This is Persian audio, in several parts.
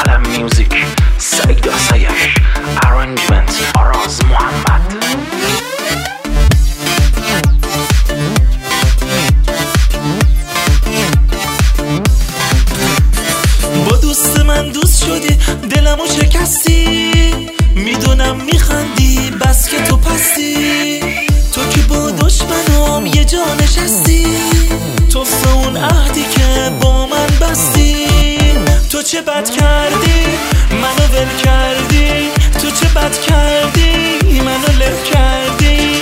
قلم میوزیک، سعید سیش، ارنجمنت آراز محمد. با دوست من دوست شدی، دلمو شکستی، میدونم میخندی بس که تو پستی. تو که با دشمنام یه جا نشستی، توفه اون عهدی که با من بستی. تو چه بد کردی منو ول کردی، تو چه بد کردی منو له کردی.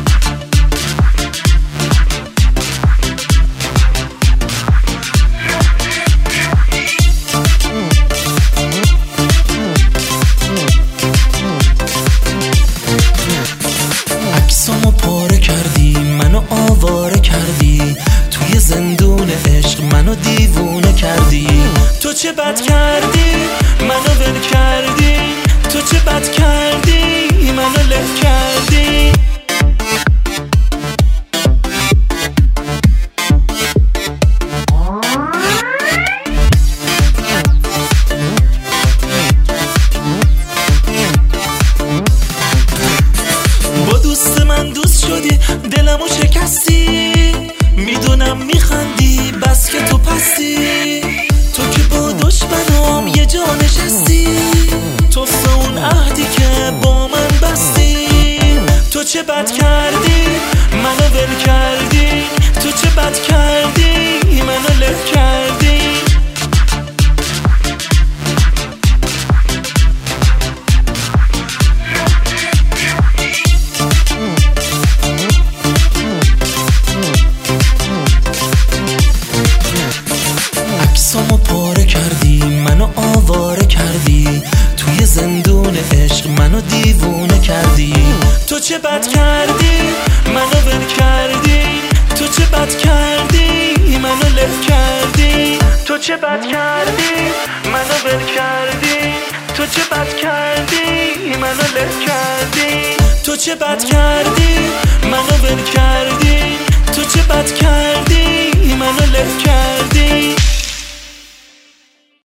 عکسامو پاره کردی، منو آواره کردی، توی زندون عشق منو دیوونه کردی. تو چه بد کردی منو ول کردی، تو چه بد کردی منو له کردی. با دوست من دوست شدی، دلمو شکستی، میدونم میخندی بس که تو پستی. تو که با دشمنام یه جا نشستی، توفه اون عهدی که با من بستی. تو چه بد کردی منو ول کردی، تو چه بد کردی منو له کردی. عکسامو پاره کردی، منو آواره کردی، توی زندون عشق منو دیوونه کردی. تو چه بد کردی منو ول کردی، تو چه بد کردی منو له کردی. تو چه بد کردی منو ول کردی، تو چه بد کردی منو له کردی. تو چه بد کردی منو ول کردی، تو چه بد کردی منو له کردی.